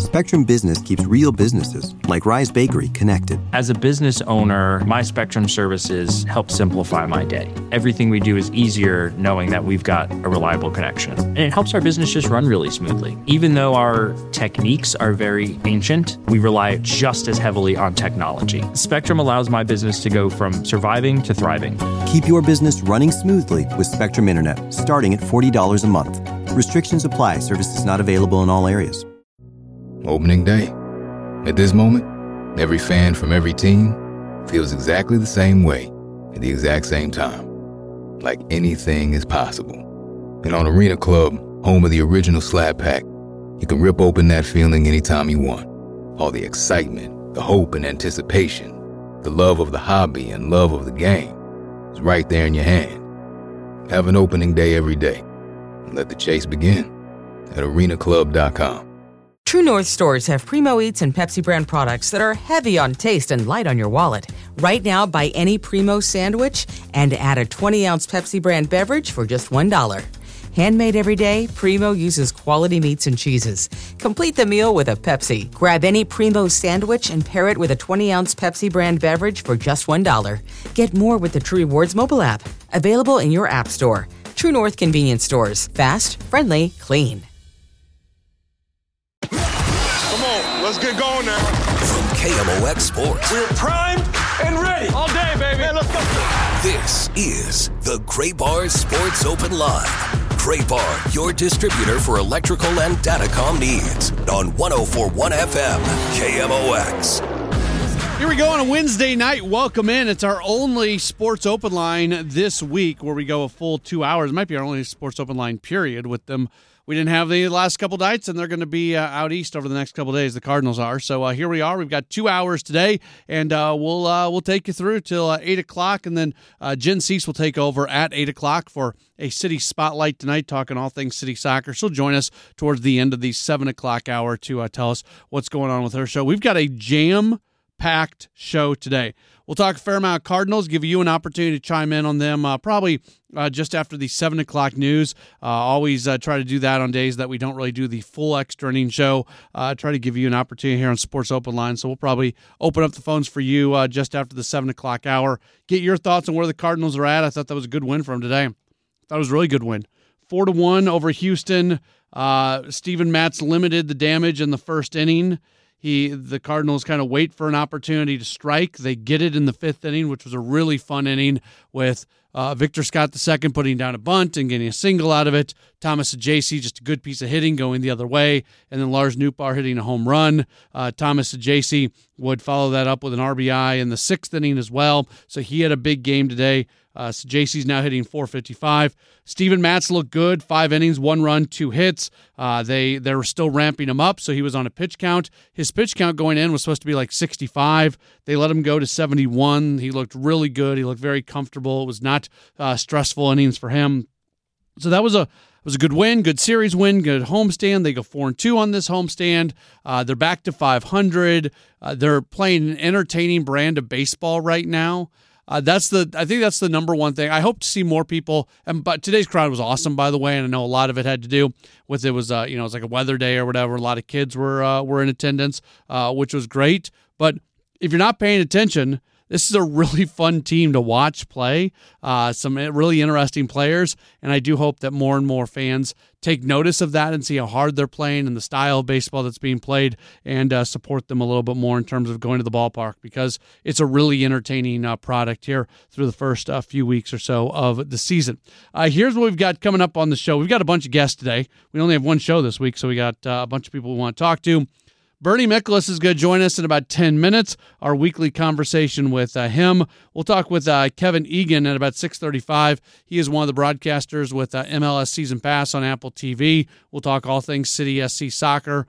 Spectrum Business keeps real businesses, like Rise Bakery, connected. As a business owner, my Spectrum services help simplify my day. Everything we do is easier knowing that we've got a reliable connection. And it helps our business just run really smoothly. Even though our techniques are very ancient, we rely just as heavily on technology. Spectrum allows my business to go from surviving to thriving. Keep your business running smoothly with Spectrum Internet, starting at $40 a month. Restrictions apply. Services not available in all areas. Opening day. At this moment, every fan from every team feels exactly the same way at the exact same time. Like anything is possible. And on Arena Club, home of the original Slab Pack, you can rip open that feeling anytime you want. All the excitement, the hope and anticipation, the love of the hobby and love of the game is right there in your hand. Have an opening day every day. And let the chase begin at arenaclub.com. True North stores have Primo Eats and Pepsi brand products that are heavy on taste and light on your wallet. Right now, buy any Primo sandwich and add a 20-ounce Pepsi brand beverage for just $1. Handmade every day, Primo uses quality meats and cheeses. Complete the meal with a Pepsi. Grab any Primo sandwich and pair it with a 20-ounce Pepsi brand beverage for just $1. Get more with the True Rewards mobile app. Available in your app store. True North convenience stores. Fast, friendly, clean. Let's get going now. From KMOX Sports. We're primed and ready. All day, baby. Man, let's go. This is the Gray Bar Sports Open Live. Gray Bar, your distributor for electrical and datacom needs. On 104.1 FM, KMOX. Here we go on a Wednesday night. Welcome in. It's our only Sports Open Line this week where we go a full 2 hours. It might be our only Sports Open Line period with them. We didn't have the last couple nights, and they're going to be out east over the next couple days. The Cardinals are. So here we are. We've got 2 hours today, and we'll take you through till 8 o'clock, and then Jen Cease will take over at 8 o'clock for a City Spotlight tonight, talking all things City Soccer. She'll join us towards the end of the 7 o'clock hour to tell us what's going on with her show. We've got a jam-packed show today. We'll talk a fair amount of Cardinals, give you an opportunity to chime in on them probably just after the 7 o'clock news. Always try to do that on days that we don't really do the full extra inning show. Try to give you an opportunity here on Sports Open Line. So we'll probably open up the phones for you just after the 7 o'clock hour. Get your thoughts on where the Cardinals are at. I thought that was a good win for them today. I thought it was a really good win. 4-1 over Houston. Steven Matz limited the damage in the first inning. The Cardinals kind of wait for an opportunity to strike. They get it in the fifth inning, which was a really fun inning with Victor Scott II putting down a bunt and getting a single out of it. Thomas Ajayci, just a good piece of hitting going the other way. And then Lars Nootbaar hitting a home run. Thomas Ajayci would follow that up with an RBI in the sixth inning as well. So he had a big game today. Ajayci's now hitting .455. Steven Matz looked good. 5 innings, 1 run, 2 hits. They were still ramping him up, so he was on a pitch count. His pitch count going in was supposed to be like 65. They let him go to 71. He looked really good. He looked very comfortable. It was not stressful innings for him. So that was a good win, good series win, good homestand. They go 4-2 on this homestand. They're back to 500. They're playing an entertaining brand of baseball right now. I think that's the number one thing. I hope to see more people. But today's crowd was awesome, by the way, and I know a lot of it had to do with it was it was like a weather day or whatever. A lot of kids were in attendance, which was great. But if you're not paying attention, this is a really fun team to watch play. Some really interesting players, and I do hope that more and more fans take notice of that and see how hard they're playing and the style of baseball that's being played, and support them a little bit more in terms of going to the ballpark, because it's a really entertaining product here through the first few weeks or so of the season. Here's what we've got coming up on the show. We've got a bunch of guests today. We only have one show this week, so we got a bunch of people we want to talk to. Bernie Miklasz is going to join us in about 10 minutes, our weekly conversation with him. We'll talk with Kevin Egan at about 6:35. He is one of the broadcasters with MLS Season Pass on Apple TV. We'll talk all things City SC soccer.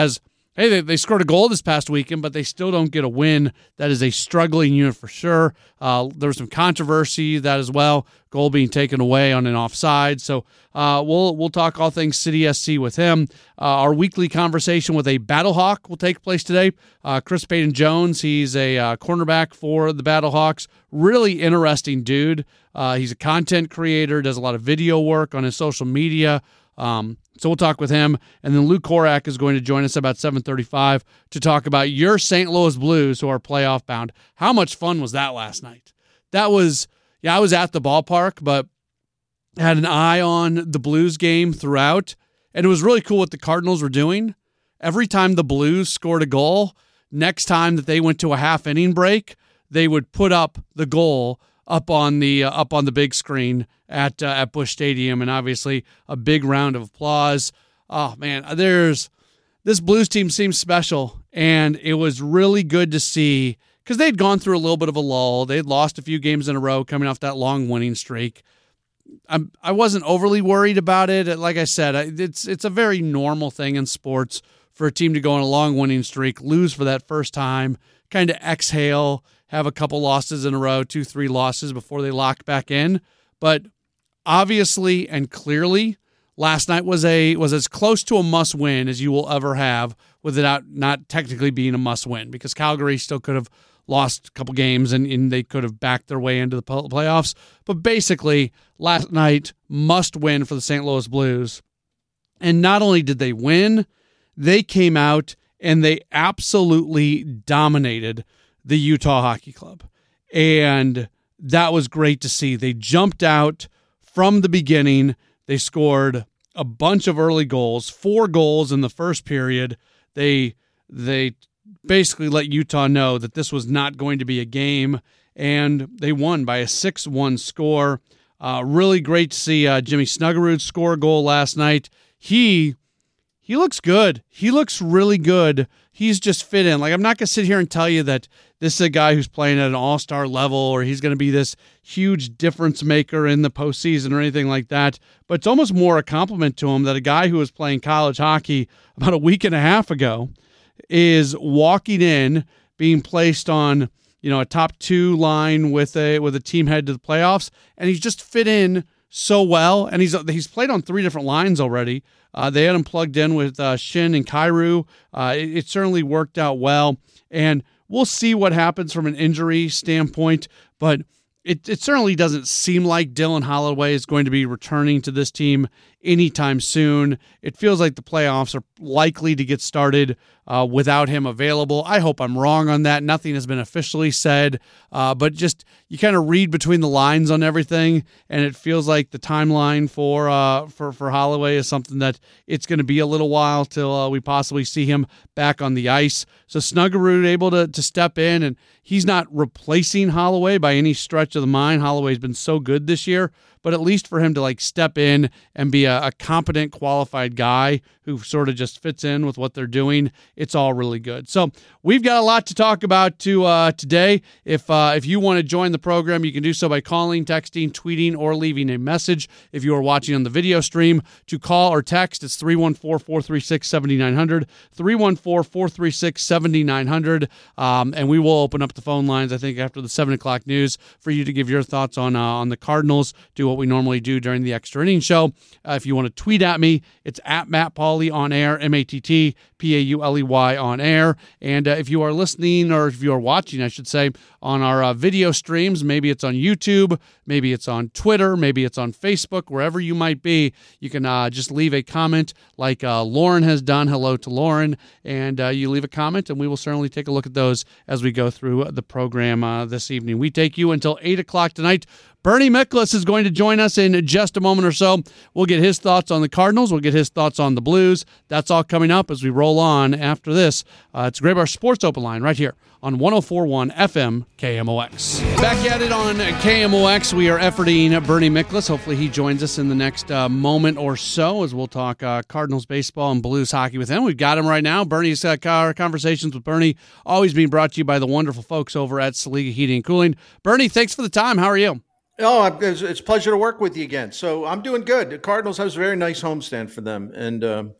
They scored a goal this past weekend, but they still don't get a win. That is a struggling unit for sure. There was some controversy that as well, goal being taken away on an offside. So we'll talk all things City SC with him. Our weekly conversation with a Battlehawk will take place today. Chris Payton-Jones, he's a cornerback for the Battlehawks. Really interesting dude. He's a content creator, does a lot of video work on his social media. So we'll talk with him. And then Luke Korak is going to join us about 7:35 to talk about your St. Louis Blues, who are playoff bound. How much fun was that last night? I was at the ballpark, but had an eye on the Blues game throughout. And it was really cool what the Cardinals were doing. Every time the Blues scored a goal, next time that they went to a half-inning break, they would put up the goal up on the big screen at Busch Stadium, and obviously a big round of applause. Oh man, this Blues team seems special, and it was really good to see because they'd gone through a little bit of a lull. They'd lost a few games in a row coming off that long winning streak. I wasn't overly worried about it. Like I said, it's a very normal thing in sports for a team to go on a long winning streak, lose for that first time, kind of exhale, have a couple losses in a row, 2-3 losses before they lock back in. But obviously and clearly, last night was as close to a must-win as you will ever have without not technically being a must-win, because Calgary still could have lost a couple games and they could have backed their way into the playoffs. But basically, last night, must-win for the St. Louis Blues. And not only did they win, they came out and they absolutely dominated the Utah Hockey Club. And that was great to see. They jumped out from the beginning. They scored a bunch of early goals, 4 goals in the first period. They basically let Utah know that this was not going to be a game, and they won by a 6-1 score. Really great to see Jimmy Snuggerud score a goal last night. He looks good. He looks really good. He's just fit in. Like, I'm not going to sit here and tell you that this is a guy who's playing at an all-star level or he's going to be this huge difference maker in the postseason or anything like that. But it's almost more a compliment to him that a guy who was playing college hockey about a week and a half ago is walking in, being placed on, a top 2 line with a team headed to the playoffs, and he's just fit in so well. And he's played on 3 different lines already. They had him plugged in with Shin and Kyrou. It certainly worked out well, and we'll see what happens from an injury standpoint, but it certainly doesn't seem like Dylan Holloway is going to be returning to this team anytime soon. It feels like the playoffs are likely to get started without him available. I hope I'm wrong on that. Nothing has been officially said, but just you kind of read between the lines on everything, and it feels like the timeline for Holloway is something that it's going to be a little while till we possibly see him back on the ice. So Snuggerud able to step in, and he's not replacing Holloway by any stretch of the mind. Holloway's been so good this year, but at least for him to step in and be a competent, qualified guy who sort of just fits in with what they're doing, it's all really good. So we've got a lot to talk about today. If you want to join the program, you can do so by calling, texting, tweeting, or leaving a message. If you are watching on the video stream, to call or text, it's 314-436-7900, 314-436-7900, and we will open up the phone lines, I think, after the 7 o'clock news for you to give your thoughts on the Cardinals, do what we normally do during the Extra Innings Show. If you want to tweet at me, it's at Matt Pauley on air, MattPauley on air. And if you are listening, or if you are watching, I should say, on our video streams, maybe it's on YouTube, maybe it's on Twitter, maybe it's on Facebook, wherever you might be, you can just leave a comment like Lauren has done. Hello to Lauren. And you leave a comment, and we will certainly take a look at those as we go through the program this evening. We take you until 8 o'clock tonight. Bernie Miklasz is going to join us in just a moment or so. We'll get his thoughts on the Cardinals. We'll get his thoughts on the Blues. That's all coming up as we roll on after this. It's Graybar Sports Open Line right here on 104.1 FM KMOX. Back at it on KMOX. We are efforting Bernie Miklasz. Hopefully he joins us in the next moment or so as we'll talk Cardinals baseball and Blues hockey with him. We've got him right now. Bernie's Conversations with Bernie, always being brought to you by the wonderful folks over at Saliga Heating and Cooling. Bernie, thanks for the time. How are you? Oh, it's a pleasure to work with you again. So I'm doing good. The Cardinals has a very nice homestand for them. And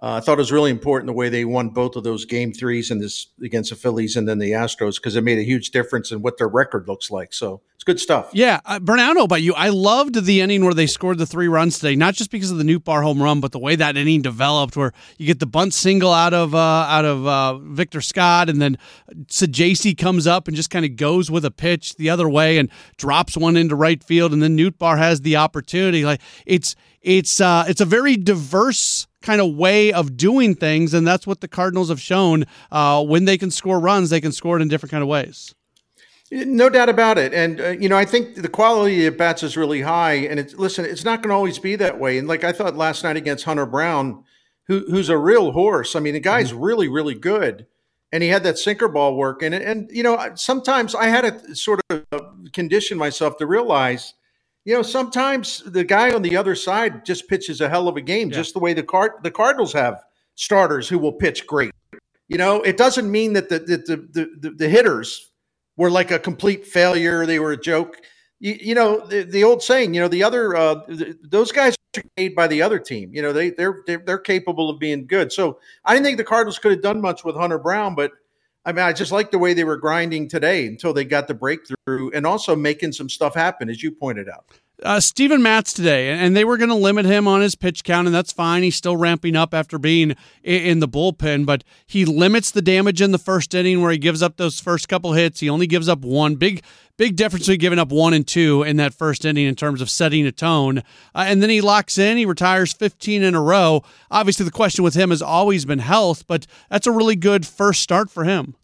I thought it was really important the way they won both of those game threes in this against the Phillies and then the Astros, because it made a huge difference in what their record looks like. So it's good stuff. Yeah, Bernard, I don't know about you. I loved the inning where they scored the 3 runs today, not just because of the Nootbaar home run, but the way that inning developed, where you get the bunt single out of Victor Scott, and then Sajaci comes up and just kind of goes with a pitch the other way and drops one into right field, and then Nootbaar has the opportunity. Like it's a very diverse kind of way of doing things, and that's what the Cardinals have shown. When they can score runs, they can score it in different kind of ways. No doubt about it. And, I think the quality of bats is really high. And it's not going to always be that way. And like I thought last night against Hunter Brown, who's a real horse. I mean, the guy's really, really good. And he had that sinker ball work. And sometimes I had to sort of condition myself to realize, sometimes the guy on the other side just pitches a hell of a game, just the way the Cardinals have starters who will pitch great. It doesn't mean that the hitters were like a complete failure. They were a joke. The old saying, the other those guys are made by the other team. They're capable of being good. So I didn't think the Cardinals could have done much with Hunter Brown, but I mean, I just like the way they were grinding today until they got the breakthrough and also making some stuff happen, as you pointed out. Steven Matz today, and they were going to limit him on his pitch count, and that's fine. He's still ramping up after being in the bullpen, but he limits the damage in the first inning where he gives up those first couple hits. He only gives up one. Big difference between giving up 1 and 2 in that first inning in terms of setting a tone. And then he locks in. He retires 15 in a row. Obviously, the question with him has always been health, but that's a really good first start for him.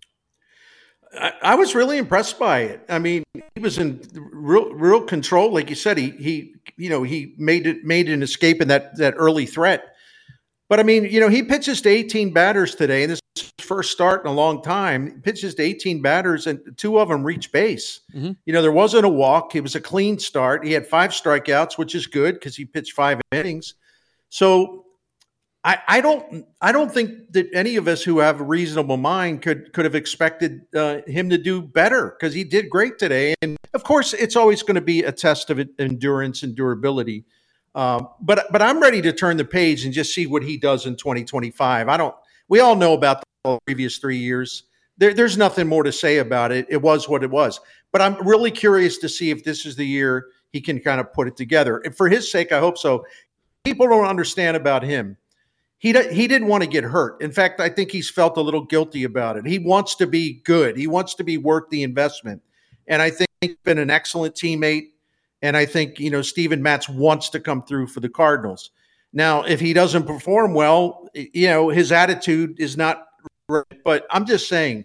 I was really impressed by it. I mean, he was in real control. Like you said, he made an escape in that early threat. But I mean, he pitches to 18 batters today, and this is his first start in a long time. He pitches to 18 batters, and 2 of them reached base. Mm-hmm. There wasn't a walk. It was a clean start. He had 5 strikeouts, which is good because he pitched 5 innings. So I don't think that any of us who have a reasonable mind could have expected him to do better, because he did great today. And of course, it's always going to be a test of endurance and durability. But I'm ready to turn the page and just see what he does in 2025. We all know about the previous 3 years. There's nothing more to say about it. It was what it was. But I'm really curious to see if this is the year he can kind of put it together. And for his sake, I hope so. People don't understand about him. He didn't want to get hurt. In fact, I think he's felt a little guilty about it. He wants to be good. He wants to be worth the investment. And I think he's been an excellent teammate. And I think, Steven Matz wants to come through for the Cardinals. Now, if he doesn't perform well, his attitude is not right. But I'm just saying,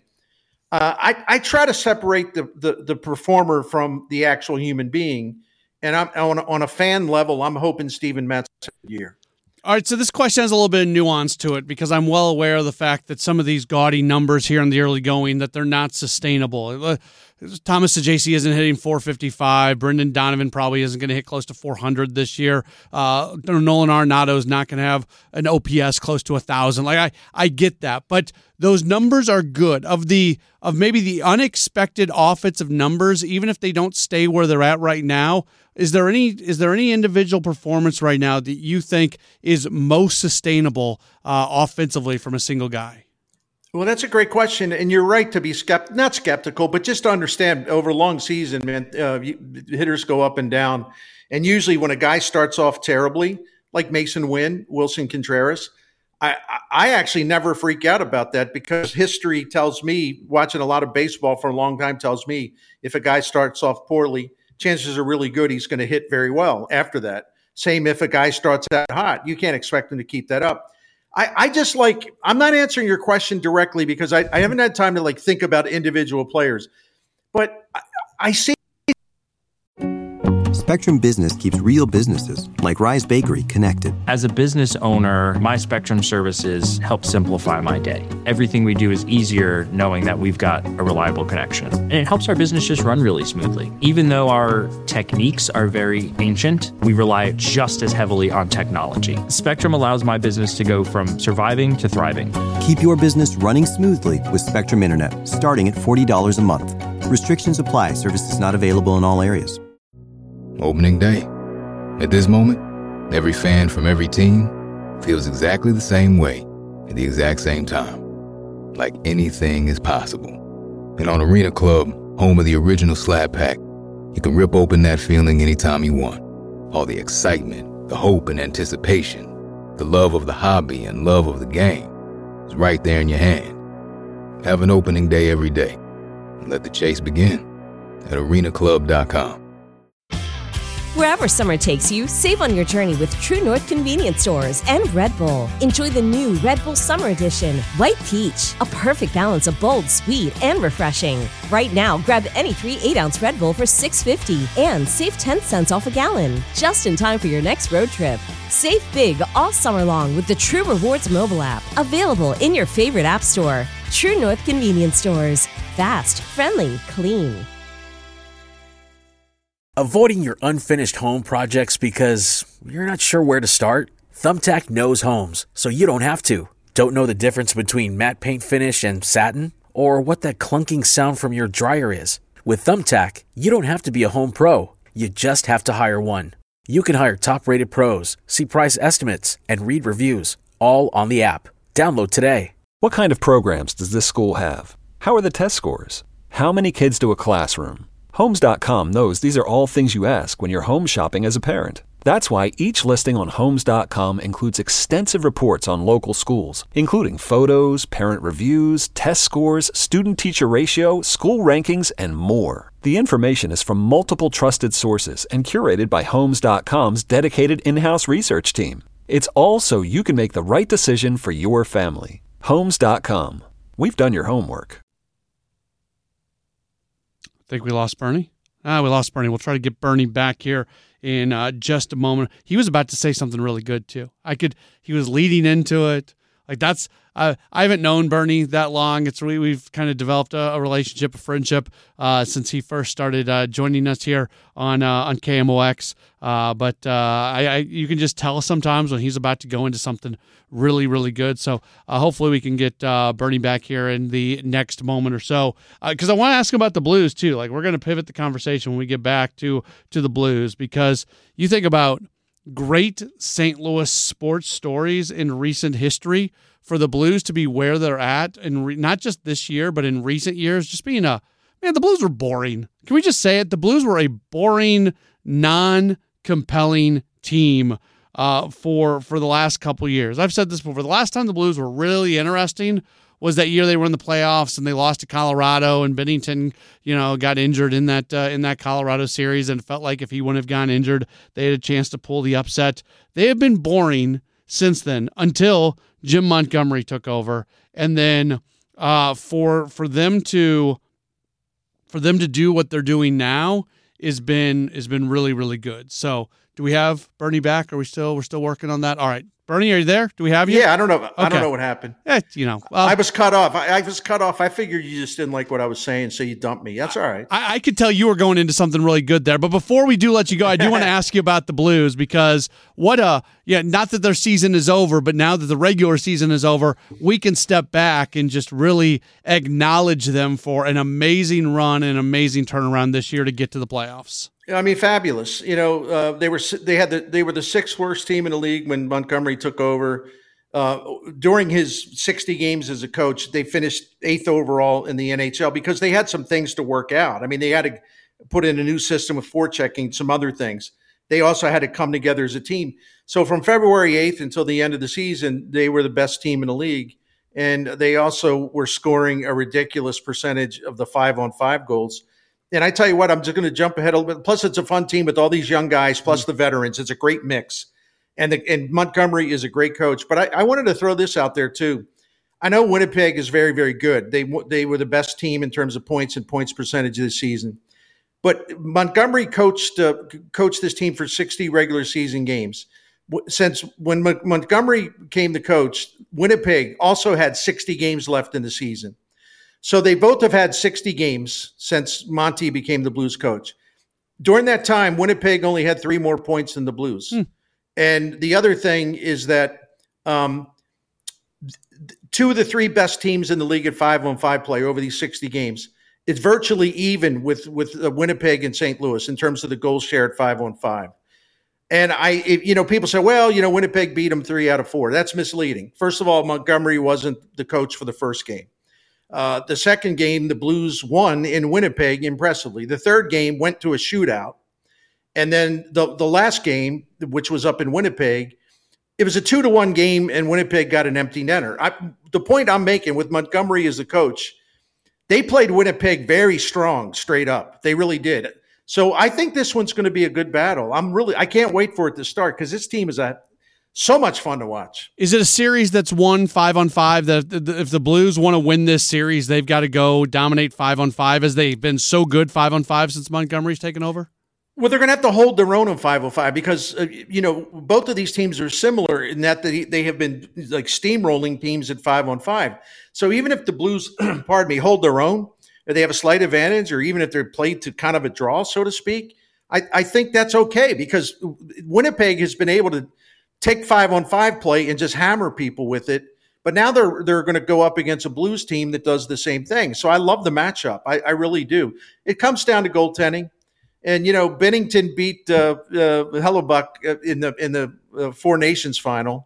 I try to separate the performer from the actual human being. And I'm on a fan level, I'm hoping Steven Matz has a good year. All right, so this question has a little bit of nuance to it, because I'm well aware of the fact that some of these gaudy numbers here in the early going, that they're not sustainable. Thomas Sajaci isn't hitting 455. Brendan Donovan probably isn't going to hit close to 400 this year. Nolan Arenado is not going to have an OPS close to 1,000. Like I get that, but those numbers are good. Of maybe the unexpected offensive numbers, even if they don't stay where they're at right now, is there any individual performance right now that you think is most sustainable offensively from a single guy? Well, that's a great question, and you're right to be not skeptical, but just to understand over a long season, man, hitters go up and down, and usually when a guy starts off terribly, like Mason Wynn, Wilson Contreras, I actually never freak out about that, because history tells me, watching a lot of baseball for a long time tells me, if a guy starts off poorly, chances are really good he's going to hit very well after that. Same if a guy starts out hot. You can't expect him to keep that up. I'm not answering your question directly because I haven't had time to think about individual players, but I see. Spectrum Business keeps real businesses like Rise Bakery connected. As a business owner, my Spectrum services help simplify my day. Everything we do is easier knowing that we've got a reliable connection. And it helps our business just run really smoothly. Even though our techniques are very ancient, we rely just as heavily on technology. Spectrum allows my business to go from surviving to thriving. Keep your business running smoothly with Spectrum Internet, starting at $40 a month. Restrictions apply. Services not available in all areas. Opening day. At this moment, every fan from every team feels exactly the same way at the exact same time. Like anything is possible. And on Arena Club, home of the original Slab Pack, you can rip open that feeling anytime you want. All the excitement, the hope and anticipation, the love of the hobby and love of the game is right there in your hand. Have an opening day every day and let the chase begin at arenaclub.com. Wherever summer takes you, save on your journey with True North Convenience Stores and Red Bull. Enjoy the new Red Bull Summer Edition, White Peach, a perfect balance of bold, sweet, and refreshing. Right now, grab any 3 8-ounce Red Bull for $6.50 and save 10 cents off a gallon, just in time for your next road trip. Save big all summer long with the True Rewards mobile app, available in your favorite app store. True North Convenience Stores. Fast, friendly, clean. Avoiding your unfinished home projects because you're not sure where to start? Thumbtack knows homes, so you don't have to. Don't know the difference between matte paint finish and satin? Or what that clunking sound from your dryer is? With Thumbtack, you don't have to be a home pro. You just have to hire one. You can hire top-rated pros, see price estimates, and read reviews, all on the app. Download today. What kind of programs does this school have? How are the test scores? How many kids do a classroom? Homes.com knows these are all things you ask when you're home shopping as a parent. That's why each listing on Homes.com includes extensive reports on local schools, including photos, parent reviews, test scores, student-teacher ratio, school rankings, and more. The information is from multiple trusted sources and curated by Homes.com's dedicated in-house research team. It's all so you can make the right decision for your family. Homes.com. We've done your homework. Think we lost Bernie? We lost Bernie. We'll try to get Bernie back here in just a moment. He was about to say something really good too. He was leading into it. Like that's, I haven't known Bernie that long. We've kind of developed a relationship, a friendship since he first started joining us here on KMOX. But you can just tell sometimes when he's about to go into something really, really good. So hopefully we can get Bernie back here in the next moment or so. Because I want to ask him about the Blues too. Like we're going to pivot the conversation when we get back to the Blues, because you think about great St. Louis sports stories in recent history for the Blues to be where they're at, and not just this year, but in recent years, just being the Blues were boring. Can we just say it? The Blues were a boring, non-compelling team for the last couple years. I've said this before. The last time the Blues were really interesting was that year they were in the playoffs and they lost to Colorado, and Binnington, got injured in that Colorado series, and it felt like if he wouldn't have gotten injured, they had a chance to pull the upset. They have been boring since then until Jim Montgomery took over, and then for them to do what they're doing now has been really, really good. So, do we have Bernie back? We're still working on that? All right. Bernie, are you there? Do we have you? Yeah, I don't know. Okay. I don't know what happened. I was cut off. I was cut off. I figured you just didn't like what I was saying, so you dumped me. That's all right. I could tell you were going into something really good there. But before we do let you go, I do want to ask you about the Blues, because not that their season is over, but now that the regular season is over, we can step back and just really acknowledge them for an amazing run and amazing turnaround this year to get to the playoffs. I mean, fabulous. They were the sixth worst team in the league when Montgomery took over. During his 60 games as a coach, they finished 8th overall in the NHL because they had some things to work out. I mean, they had to put in a new system with forechecking, some other things. They also had to come together as a team. So from February 8th until the end of the season, they were the best team in the league. And they also were scoring a ridiculous percentage of the 5-on-5 goals. And I tell you what, I'm just going to jump ahead a little bit. Plus, it's a fun team with all these young guys, plus the veterans. It's a great mix. And Montgomery is a great coach. But I wanted to throw this out there, too. I know Winnipeg is very, very good. They were the best team in terms of points and points percentage this season. But Montgomery coached this team for 60 regular season games. Since when Montgomery became the coach, Winnipeg also had 60 games left in the season. So they both have had 60 games since Monty became the Blues coach. During that time, Winnipeg only had 3 more points than the Blues. And the other thing is that 2 of the 3 best teams in the league at 5-on-5 play over these 60 games. It's virtually even with Winnipeg and St. Louis in terms of the goals shared 5-on-5. And people say, well, Winnipeg beat them 3 out of 4. That's misleading. First of all, Montgomery wasn't the coach for the first game. The second game, the Blues won in Winnipeg impressively. The third game went to a shootout. And then the last game, which was up in Winnipeg, it was a 2-1 game, and Winnipeg got an empty netter. The point I'm making with Montgomery as the coach, they played Winnipeg very strong, straight up. They really did. So I think this one's going to be a good battle. I can't wait for it to start because this team is so much fun to watch. Is it a series that's won 5-on-5? That if the Blues want to win this series, they've got to go dominate 5-on-5 as they've been so good 5-on-5 since Montgomery's taken over? Well, they're going to have to hold their own on 5-on-5 because, both of these teams are similar in that they have been like steamrolling teams at 5-on-5. So even if the Blues, hold their own, or they have a slight advantage, or even if they're played to kind of a draw, so to speak, I think that's okay because Winnipeg has been able to take 5-on-5 play and just hammer people with it. But now they're going to go up against a Blues team that does the same thing. So I love the matchup. I really do. It comes down to goaltending. And, Bennington beat Hellebuck in the Four Nations final.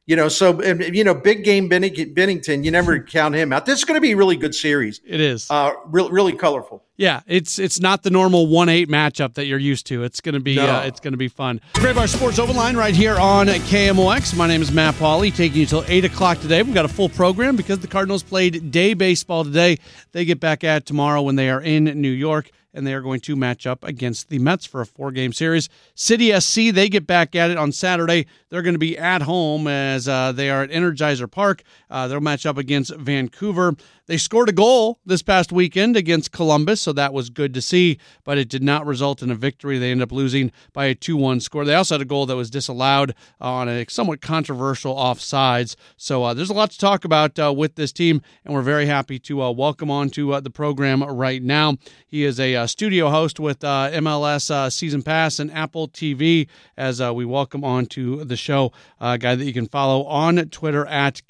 Big game Bennington, you never count him out. This is going to be a really good series. It is. Really colorful. Yeah, it's not the normal 1-8 matchup that you're used to. It's going to be fun. Grey Bar Sports Open Line right here on KMOX. My name is Matt Pauley, taking you till 8 o'clock today. We've got a full program because the Cardinals played day baseball today. They get back at tomorrow when they are in New York, and they are going to match up against the Mets for a 4-game series. City SC, they get back at it on Saturday. They're going to be at home as they are at Energizer Park. They'll match up against Vancouver. They scored a goal this past weekend against Columbus, so that was good to see, but it did not result in a victory. They ended up losing by a 2-1 score. They also had a goal that was disallowed on a somewhat controversial offsides. So there's a lot to talk about with this team, and we're very happy to welcome on to the program right now. He is a studio host with MLS Season Pass and Apple TV as we welcome on to the show. A guy that you can follow on Twitter at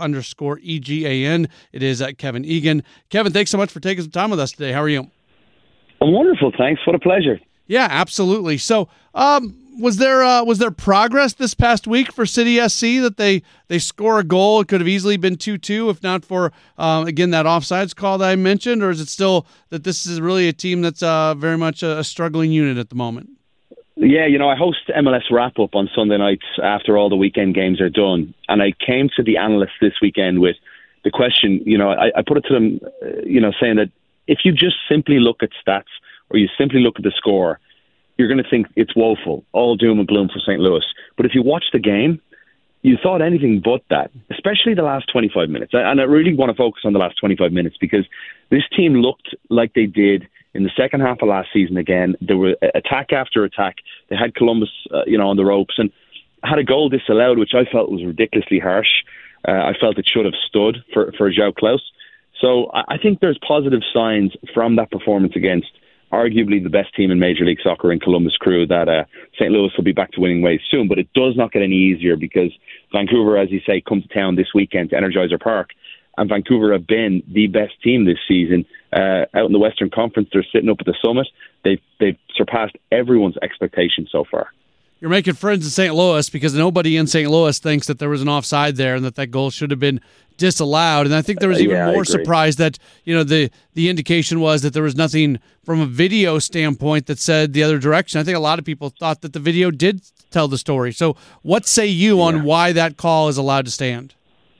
Kev_EGAN. It is Kevin Egan. Kevin, thanks so much for taking some time with us today. How are you? I'm wonderful, thanks. What a pleasure. Yeah, absolutely. So, was there progress this past week for City SC that they score a goal? It could have easily been 2-2 if not for again that offsides call that I mentioned, or is it still that this is really a team that's very much a struggling unit at the moment? Yeah, I host MLS Wrap-Up on Sunday nights after all the weekend games are done, and I came to the analysts this weekend with the question, I put it to them, saying that if you just simply look at stats or you simply look at the score, you're going to think it's woeful, all doom and gloom for St. Louis. But if you watch the game, you thought anything but that, especially the last 25 minutes. And I really want to focus on the last 25 minutes because this team looked like they did in the second half of last season again. There were attack after attack. They had Columbus, on the ropes and had a goal disallowed, which I felt was ridiculously harsh. I felt it should have stood for João Klaus. So I think there's positive signs from that performance against arguably the best team in Major League Soccer in Columbus Crew that St. Louis will be back to winning ways soon. But it does not get any easier because Vancouver, as you say, come to town this weekend to Energizer Park. And Vancouver have been the best team this season. Out in the Western Conference, they're sitting up at the summit. They've surpassed everyone's expectations so far. You're making friends in St. Louis because nobody in St. Louis thinks that there was an offside there and that goal should have been disallowed. And I think there was even more surprise that, the indication was that there was nothing from a video standpoint that said the other direction. I think a lot of people thought that the video did tell the story. So what say you on why that call is allowed to stand?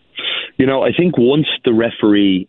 I think once the referee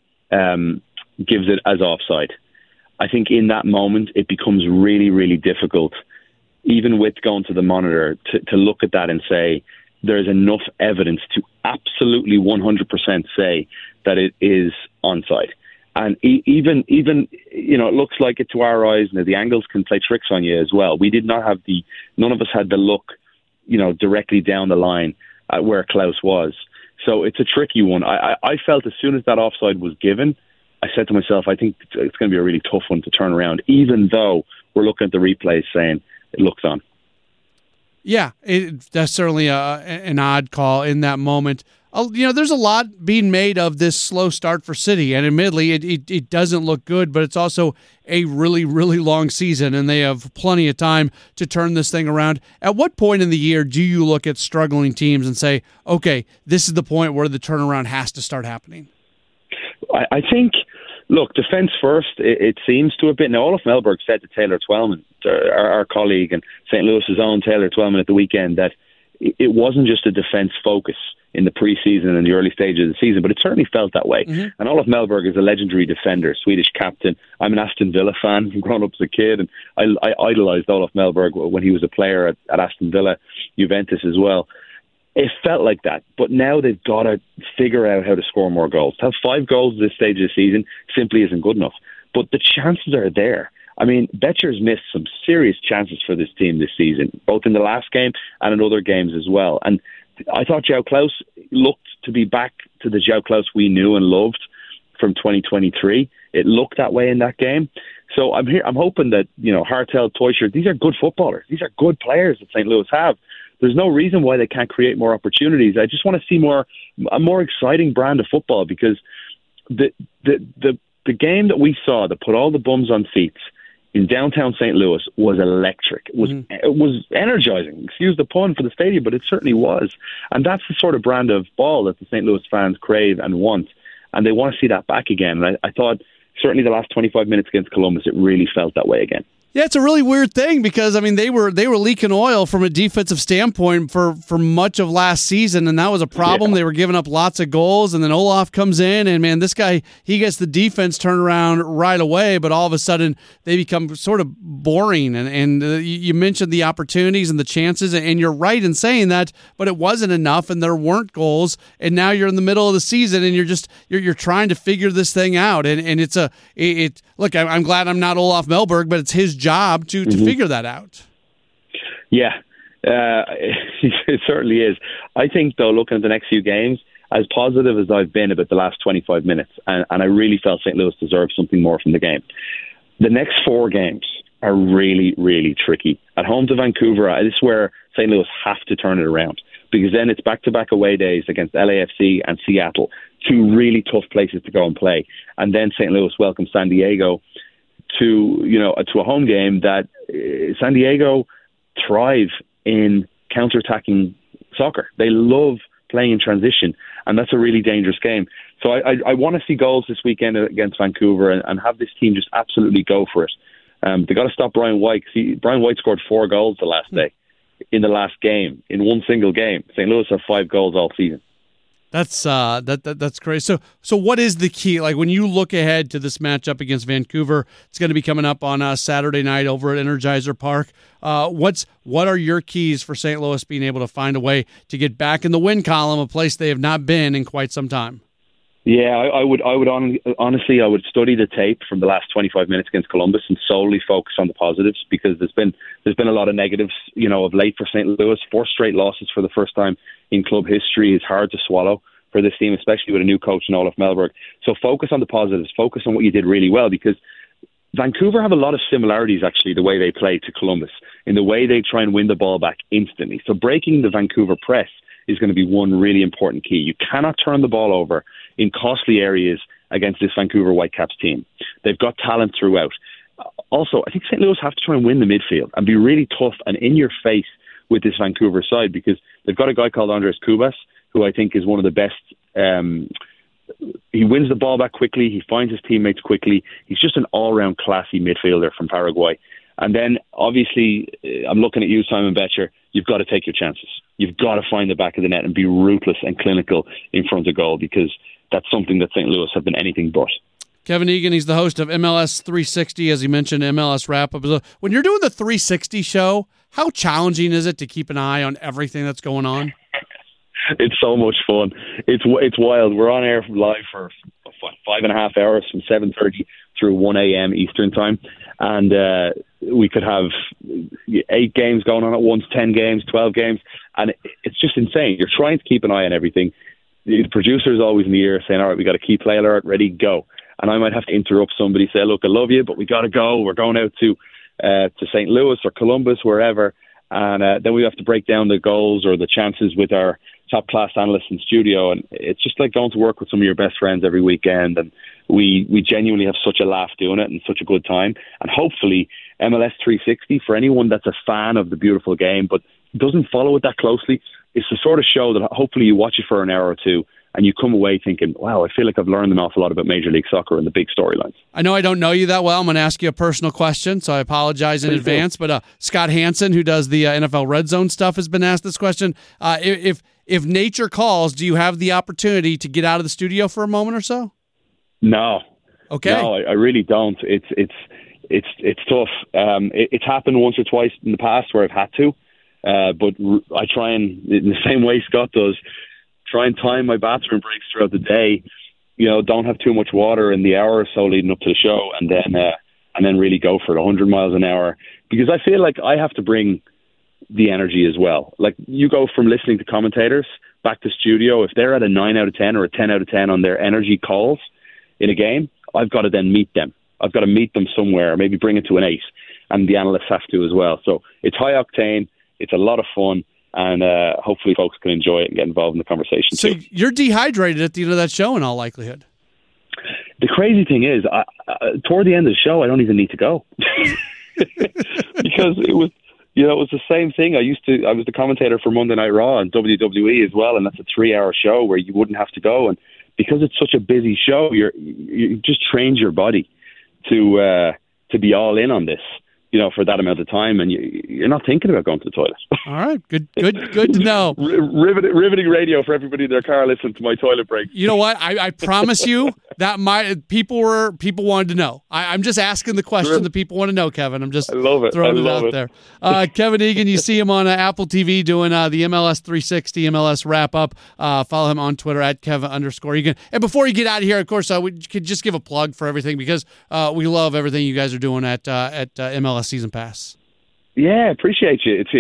gives it as offside, I think in that moment it becomes really, really difficult, even with going to the monitor, to look at that and say there's enough evidence to absolutely 100% say that it is onside. And even it looks like it to our eyes. Now, the angles can play tricks on you as well. We did not have none of us had the look, directly down the line at where Klaus was. So it's a tricky one. I felt as soon as that offside was given, I said to myself, I think it's going to be a really tough one to turn around, even though we're looking at the replays saying it looks on. Yeah, that's certainly an odd call in that moment. there's a lot being made of this slow start for City, and admittedly, it doesn't look good, but it's also a really, really long season, and they have plenty of time to turn this thing around. At what point in the year do you look at struggling teams and say, okay, this is the point where the turnaround has to start happening? I think, look, defence first, it seems to have been. Now, Olaf Melberg said to Taylor Twellman, our colleague, and St. Louis's own Taylor Twellman at the weekend, that it wasn't just a defence focus in the preseason and the early stages of the season, but it certainly felt that way. Mm-hmm. And Olaf Melberg is a legendary defender, Swedish captain. I'm an Aston Villa fan from growing up as a kid, and I idolised Olaf Melberg when he was a player at Aston Villa, Juventus as well. It felt like that, but now they've got to figure out how to score more goals. To have 5 goals at this stage of the season simply isn't good enough, but the chances are there. I mean, Becher's missed some serious chances for this team this season, both in the last game and in other games as well. And I thought João Klaus looked to be back to the João Klaus we knew and loved from 2023. It looked that way in that game. So I'm hoping that, Hartel, Teuscher, these are good footballers. These are good players that St. Louis have. There's no reason why they can't create more opportunities. I just want to see a more exciting brand of football, because the game that we saw that put all the bums on seats in downtown St. Louis was electric. It was energizing. Excuse the pun for the stadium, but it certainly was. And that's the sort of brand of ball that the St. Louis fans crave and want, and they want to see that back again. And I thought certainly the last 25 minutes against Columbus, it really felt that way again. Yeah, it's a really weird thing because, they were leaking oil from a defensive standpoint for much of last season, and that was a problem. Yeah. They were giving up lots of goals, and then Olaf comes in, and, man, this guy, he gets the defense turned around right away, but all of a sudden they become sort of boring, and you mentioned the opportunities and the chances, and you're right in saying that, but it wasn't enough, and there weren't goals, and now you're in the middle of the season, and you're trying to figure this thing out, and look, I'm glad I'm not Olaf Melberg, but it's his job to figure that out. Yeah, it certainly is. I think, though, looking at the next few games, as positive as I've been about the last 25 minutes, and I really felt St. Louis deserved something more from the game, the next 4 games are really, really tricky. At home to Vancouver, this is where St. Louis have to turn it around, because then it's back-to-back away days against LAFC and Seattle, 2 really tough places to go and play. And then St. Louis welcomes San Diego to a home game that San Diego thrive in counter-attacking soccer. They love playing in transition, and that's a really dangerous game. So I want to see goals this weekend against Vancouver and have this team just absolutely go for it. They got to stop Brian White. Brian White scored 4 goals the last day in the last game, in one single game. St. Louis have 5 goals all season. That's crazy. So what is the key? Like, when you look ahead to this matchup against Vancouver, it's going to be coming up on Saturday night over at Energizer Park. What are your keys for St. Louis being able to find a way to get back in the win column, a place they have not been in quite some time? Yeah, I would honestly, I would study the tape from the last 25 minutes against Columbus and solely focus on the positives, because there's been a lot of negatives, of late for St. Louis. 4 straight losses for the first time in club history is hard to swallow for this team, especially with a new coach in Olaf Melberg. So focus on the positives, focus on what you did really well, because Vancouver have a lot of similarities, actually, the way they play to Columbus, in the way they try and win the ball back instantly. So breaking the Vancouver press is going to be one really important key. You cannot turn the ball over in costly areas against this Vancouver Whitecaps team. They've got talent throughout. Also, I think St. Louis have to try and win the midfield and be really tough and in your face with this Vancouver side, because they've got a guy called Andres Cubas, who I think is one of the best. He wins the ball back quickly. He finds his teammates quickly. He's just an all-round classy midfielder from Paraguay. And then, obviously, I'm looking at you, Simon Becher. You've got to take your chances. You've got to find the back of the net and be ruthless and clinical in front of goal, because that's something that St. Louis have been anything but. Kevin Egan, he's the host of MLS 360, as he mentioned, MLS Wrap-Up. When you're doing the 360 show, how challenging is it to keep an eye on everything that's going on? It's so much fun. It's wild. We're on air live for 5.5 hours from 7:30 through 1 a.m. Eastern time, and we could have 8 games going on at once, 10 games, 12 games, and it's just insane. You're trying to keep an eye on everything. The producer's always in the ear saying, all right, we got a key play alert, ready, go. And I might have to interrupt somebody, say, look, I love you, but we got to go. We're going out to St. Louis or Columbus, wherever. And then we have to break down the goals or the chances with our top class analysts in studio, and it's just like going to work with some of your best friends every weekend, and we genuinely have such a laugh doing it and such a good time. And hopefully MLS 360, for anyone that's a fan of the beautiful game but doesn't follow it that closely, is the sort of show that hopefully you watch it for an hour or two and you come away thinking, wow, I feel like I've learned an awful lot about Major League Soccer and the big storylines. I know I don't know you that well. I'm going to ask you a personal question, so I apologize in advance. But Scott Hansen, who does the NFL Red Zone stuff, has been asked this question. If nature calls, do you have the opportunity to get out of the studio for a moment or so? No. Okay. No, I really don't. It's tough. It's happened once or twice in the past where I've had to, but I try and, in the same way Scott does, try and time my bathroom breaks throughout the day. Don't have too much water in the hour or so leading up to the show, and then really go for it 100 miles an hour, because I feel like I have to bring the energy as well. Like, you go from listening to commentators back to studio, if they're at a 9 out of 10 or a 10 out of 10 on their energy calls in a game, I've got to then meet them. I've got to meet them somewhere, maybe bring it to an 8, and the analysts have to as well. So it's high octane, it's a lot of fun, and hopefully folks can enjoy it and get involved in the conversation. So too. You're dehydrated at the end of that show in all likelihood. The crazy thing is, toward the end of the show, I don't even need to go. Because it was the same thing. I was the commentator for Monday Night Raw and WWE as well, and that's a 3-hour show where you wouldn't have to go. And because it's such a busy show, you just trained your body to be all in on this, for that amount of time, and you're not thinking about going to the toilet. All right, good to know. Riveting radio for everybody in their car listening to my toilet break. You know what? I promise you that people wanted to know. I'm just asking the question that people want to know, Kevin. I'm just throwing it out there. Kevin Egan, you see him on Apple TV doing the MLS 360 MLS wrap up. Follow him on Twitter at Kevin_Egan. And before you get out of here, of course, we could just give a plug for everything, because we love everything you guys are doing at MLS Season Pass. Yeah, appreciate you. It's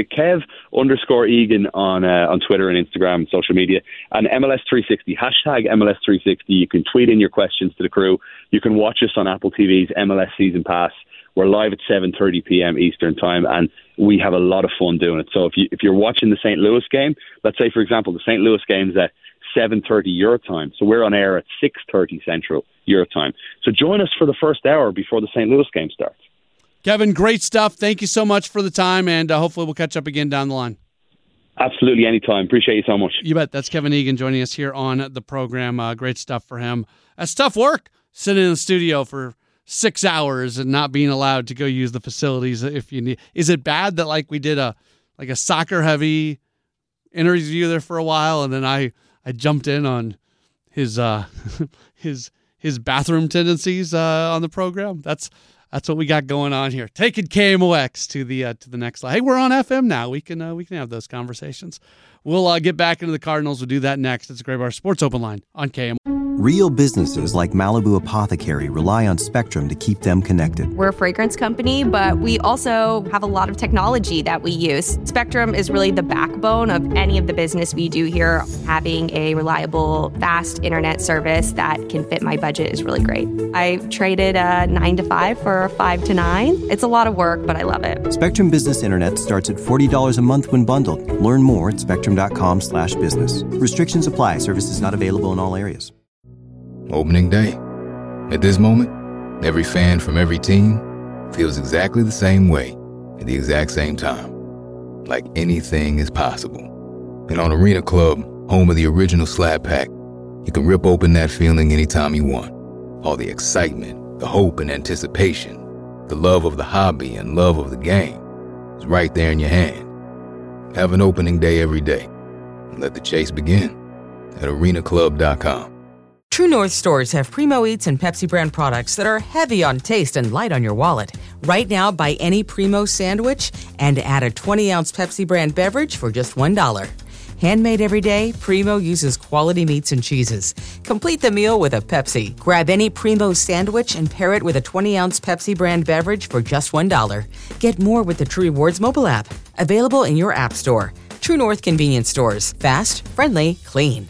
Kev_Egan on Twitter and Instagram and social media, and MLS 360, hashtag MLS 360. You can tweet in your questions to the crew. You can watch us on Apple TV's MLS Season Pass. We're live at 7:30 p.m. Eastern Time, and we have a lot of fun doing it. So if you're watching the St. Louis game, let's say, for example, the St. Louis game's at 7:30 your time, so we're on air at 6:30 Central your time. So join us for the first hour before the St. Louis game starts. Kevin, great stuff. Thank you so much for the time, and hopefully we'll catch up again down the line. Absolutely, anytime. Appreciate you so much. You bet. That's Kevin Egan joining us here on the program. Great stuff for him. That's tough work, sitting in the studio for 6 hours and not being allowed to go use the facilities if you need. Is it bad that we did a soccer-heavy interview there for a while, and then I jumped in on his his bathroom tendencies on the program? That's what we got going on here. Taking KMOX to the next level. Hey, we're on FM now. We can have those conversations. We'll get back into the Cardinals. We'll do that next. It's a Graybar Sports Open Line on KMOX. Real businesses like Malibu Apothecary rely on Spectrum to keep them connected. We're a fragrance company, but we also have a lot of technology that we use. Spectrum is really the backbone of any of the business we do here. Having a reliable, fast internet service that can fit my budget is really great. I traded a 9 to 5 for a 5 to 9. It's a lot of work, but I love it. Spectrum Business Internet starts at $40 a month when bundled. Learn more at spectrum.com/business. Restrictions apply. Services not available in all areas. Opening day. At this moment, every fan from every team feels exactly the same way at the exact same time. Like anything is possible. And on Arena Club, home of the original Slab Pack, you can rip open that feeling anytime you want. All the excitement, the hope and anticipation, the love of the hobby and love of the game is right there in your hand. Have an opening day every day and let the chase begin at arenaclub.com. True North stores have Primo Eats and Pepsi brand products that are heavy on taste and light on your wallet. Right now, buy any Primo sandwich and add a 20-ounce Pepsi brand beverage for just $1. Handmade every day, Primo uses quality meats and cheeses. Complete the meal with a Pepsi. Grab any Primo sandwich and pair it with a 20-ounce Pepsi brand beverage for just $1. Get more with the True Rewards mobile app. Available in your app store. True North convenience stores. Fast, friendly, clean.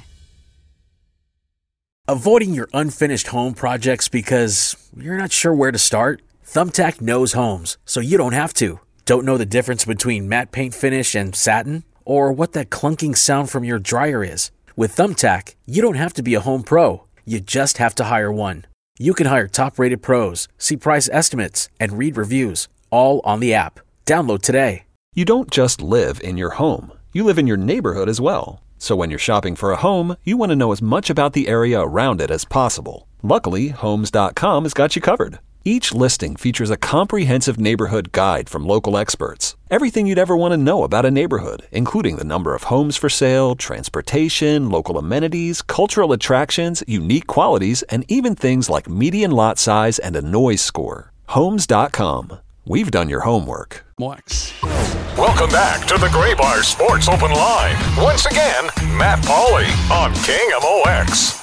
Avoiding your unfinished home projects because you're not sure where to start? Thumbtack knows homes, so you don't have to. Don't know the difference between matte paint finish and satin? or what that clunking sound from your dryer is. With Thumbtack, you don't have to be a home pro. You just have to hire one. You can hire top-rated pros, see price estimates, and read reviews, all on the app. Download today. You don't just live in your home. You live in your neighborhood as well. So when you're shopping for a home, you want to know as much about the area around it as possible. Luckily, Homes.com has got you covered. Each listing features a comprehensive neighborhood guide from local experts. Everything you'd ever want to know about a neighborhood, including the number of homes for sale, transportation, local amenities, cultural attractions, unique qualities, and even things like median lot size and a noise score. Homes.com. We've done your homework. Welcome back to the Graybar Sports Open Line. Once again, Matt Pauley on KMOX.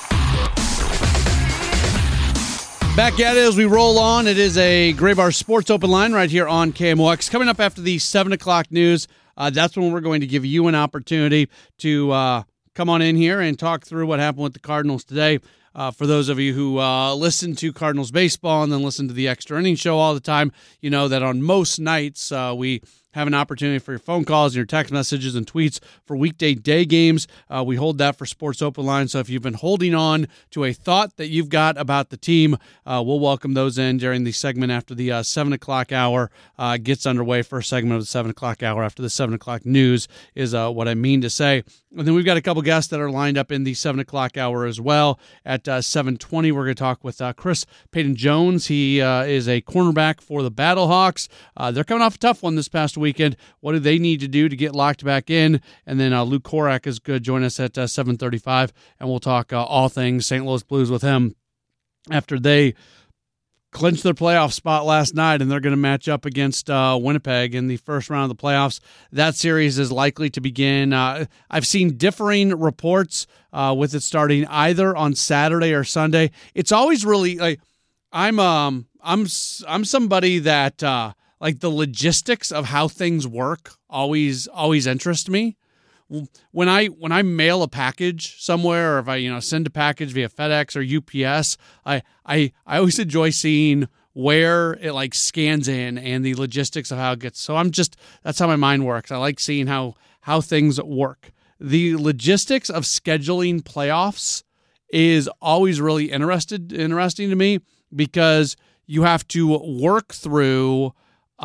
Back at it as we roll on. It is a Graybar Sports Open Line right here on KMOX. Coming up after the 7 o'clock news, that's when we're going to give you an opportunity to come on in here and talk through what happened with the Cardinals today. For those of you who listen to Cardinals baseball and then listen to the Extra Innings Show all the time, you know that on most nights we have an opportunity for your phone calls and your text messages and tweets for weekday day games. We hold that for Sports Open Line. So if you've been holding on to a thought that you've got about the team, we'll welcome those in during the segment after the 7 o'clock hour gets underway. First segment of the 7 o'clock hour after the 7 o'clock news is what I mean to say. And then we've got a couple guests that are lined up in the 7 o'clock hour as well. At 7:20, we're going to talk with Chris Payton-Jones. He is a cornerback for the Battlehawks. They're coming off a tough one this past weekend. What do they need to do to get locked back in? And then Luke Korak is going to join us at 7:35, and we'll talk all things St. Louis Blues with him after they clinched their playoff spot last night, and they're going to match up against Winnipeg in the first round of the playoffs. That series is likely to begin. I've seen differing reports with it starting either on Saturday or Sunday. It's always really like I'm somebody that like the logistics of how things work always interest me. When I mail a package somewhere, or if I send a package via FedEx or UPS, I always enjoy seeing where it like scans in and the logistics of how it gets. So that's how my mind works. I like seeing how things work. The logistics of scheduling playoffs is always really interesting to me, because you have to work through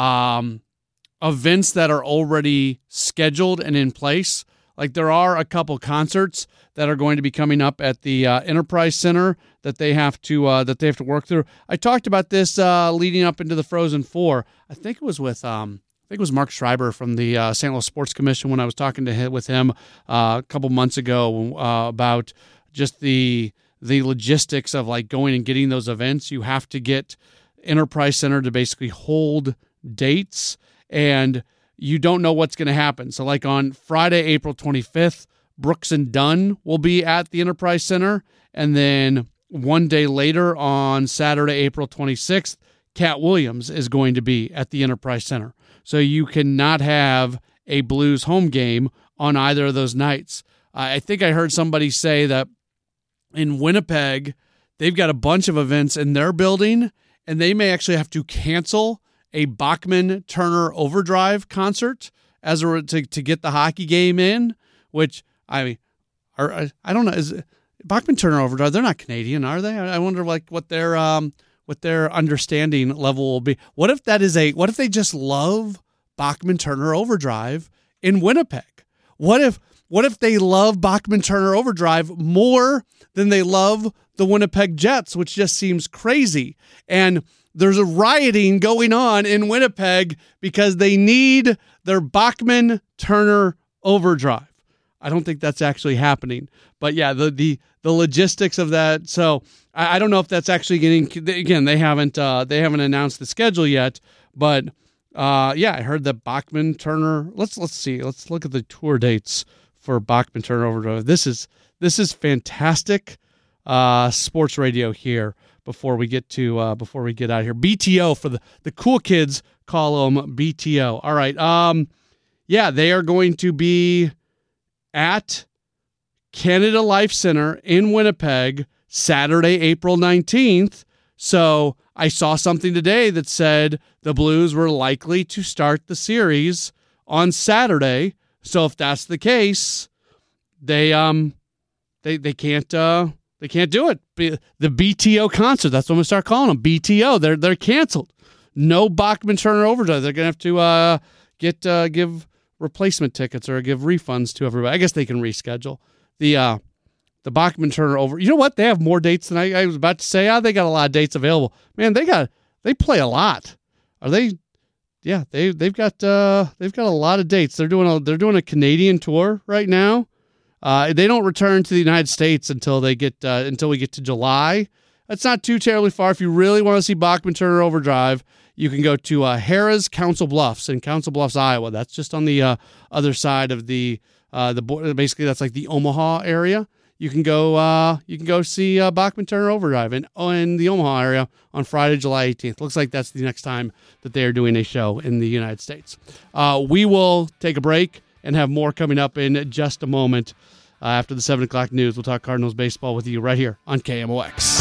events that are already scheduled and in place. Like there are a couple concerts that are going to be coming up at the Enterprise Center that they have to work through. I talked about this leading up into the Frozen Four. I think it was with Mark Schreiber from the St. Louis Sports Commission when I was talking with him a couple months ago about just the logistics of like going and getting those events. You have to get Enterprise Center to basically hold dates, and you don't know what's going to happen. So like on Friday, April 25th, Brooks and Dunn will be at the Enterprise Center. And then one day later on Saturday, April 26th, Cat Williams is going to be at the Enterprise Center. So you cannot have a Blues home game on either of those nights. I think I heard somebody say that in Winnipeg, they've got a bunch of events in their building, and they may actually have to cancel a Bachman-Turner Overdrive concert to get the hockey game in, which I don't know. Is Bachman-Turner Overdrive? They're not Canadian, are they? I wonder like what their understanding level will be. What if they just love Bachman-Turner Overdrive in Winnipeg? What if they love Bachman-Turner Overdrive more than they love the Winnipeg Jets, which just seems crazy? And there's a rioting going on in Winnipeg because they need their Bachman-Turner Overdrive. I don't think that's actually happening. But yeah, the logistics of that. So I don't know if that's actually getting, again, they haven't announced the schedule yet, but yeah, I heard that Bachman-Turner, let's see. Let's look at the tour dates for Bachman-Turner Overdrive. This is fantastic sports radio here. Before we get out of here, BTO for the cool kids call them BTO. All right. Yeah, they are going to be at Canada Life Center in Winnipeg Saturday, April 19th. So I saw something today that said the Blues were likely to start the series on Saturday. So if that's the case, they can't do it. The BTO concert, that's what I'm going to start calling them, BTO. They're canceled. No Bachman-Turner Overdrive. They're going to have to give replacement tickets or give refunds to everybody. I guess they can reschedule the Bachman-Turner over. You know what? They have more dates than I was about to say. They got a lot of dates available. Man, they play a lot. Are they? Yeah, they've got a lot of dates. They're doing a Canadian tour right now. They don't return to the United States until we get to July. That's not too terribly far. If you really want to see Bachman-Turner Overdrive, you can go to Harrah's Council Bluffs in Council Bluffs, Iowa. That's just on the other side of the border. Basically, that's like the Omaha area. You can go see Bachman-Turner Overdrive in the Omaha area on Friday, July 18th. Looks like that's the next time that they are doing a show in the United States. We will take a break and have more coming up in just a moment. After the 7 o'clock news, we'll talk Cardinals baseball with you right here on KMOX.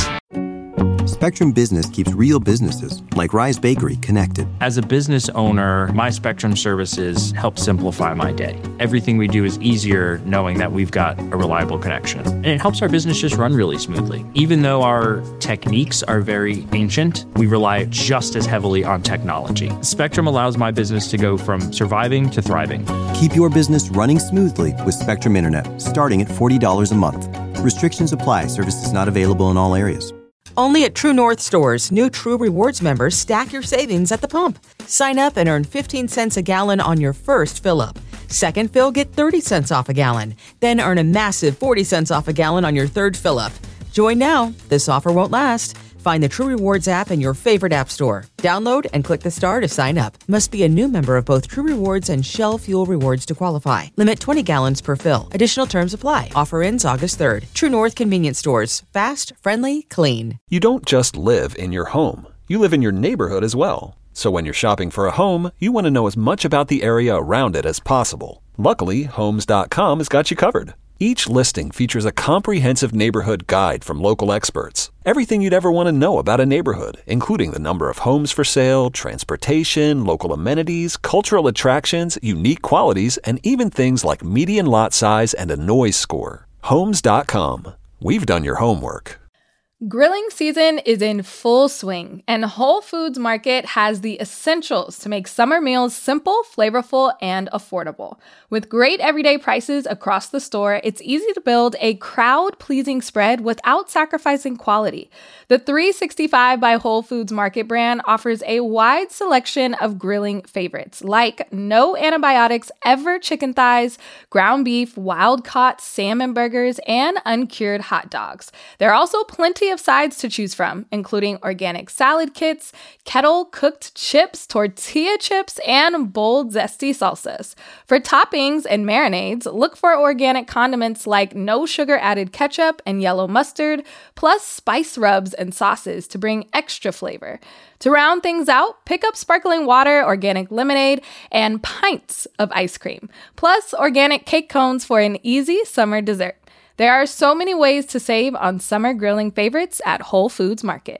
Spectrum Business keeps real businesses, like Rise Bakery, connected. As a business owner, my Spectrum services help simplify my day. Everything we do is easier knowing that we've got a reliable connection. And it helps our business just run really smoothly. Even though our techniques are very ancient, we rely just as heavily on technology. Spectrum allows my business to go from surviving to thriving. Keep your business running smoothly with Spectrum Internet, starting at $40 a month. Restrictions apply. Services not available in all areas. Only at True North stores, new True Rewards members stack your savings at the pump. Sign up and earn 15 cents a gallon on your first fill-up. Second fill, get 30 cents off a gallon. Then earn a massive 40 cents off a gallon on your third fill-up. Join now. This offer won't last. Find the True Rewards app in your favorite app store. Download and click the star to sign up. Must be a new member of both True Rewards and Shell Fuel Rewards to qualify. Limit 20 gallons per fill. Additional terms apply. Offer ends August 3rd. True North Convenience Stores. Fast, friendly, clean. You don't just live in your home. You live in your neighborhood as well. So when you're shopping for a home, you want to know as much about the area around it as possible. Luckily, Homes.com has got you covered. Each listing features a comprehensive neighborhood guide from local experts. Everything you'd ever want to know about a neighborhood, including the number of homes for sale, transportation, local amenities, cultural attractions, unique qualities, and even things like median lot size and a noise score. Homes.com. We've done your homework. Grilling season is in full swing, and Whole Foods Market has the essentials to make summer meals simple, flavorful, and affordable. With great everyday prices across the store, it's easy to build a crowd-pleasing spread without sacrificing quality. The 365 by Whole Foods Market brand offers a wide selection of grilling favorites, like no antibiotics ever chicken thighs, ground beef, wild-caught salmon burgers, and uncured hot dogs. There are also plenty of sides to choose from, including organic salad kits, kettle-cooked chips, tortilla chips, and bold, zesty salsas. For toppings and marinades, look for organic condiments like no sugar-added ketchup and yellow mustard, plus spice rubs and sauces to bring extra flavor. To round things out, pick up sparkling water, organic lemonade, and pints of ice cream, plus organic cake cones for an easy summer dessert. There are so many ways to save on summer grilling favorites at Whole Foods Market.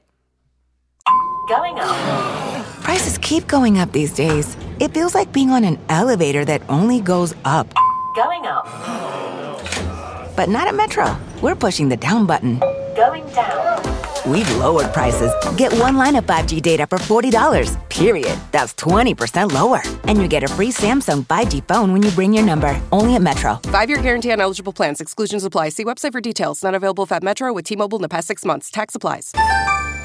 Going up. Prices keep going up these days. It feels like being on an elevator that only goes up. Going up. But not at Metro. We're pushing the down button. Going down. We've lowered prices. Get one line of 5G data for $40, period. That's 20% lower. And you get a free Samsung 5G phone when you bring your number. Only at Metro. 5-year guarantee on eligible plans. Exclusions apply. See website for details. Not available at Metro with T-Mobile in the past 6 months. Tax applies.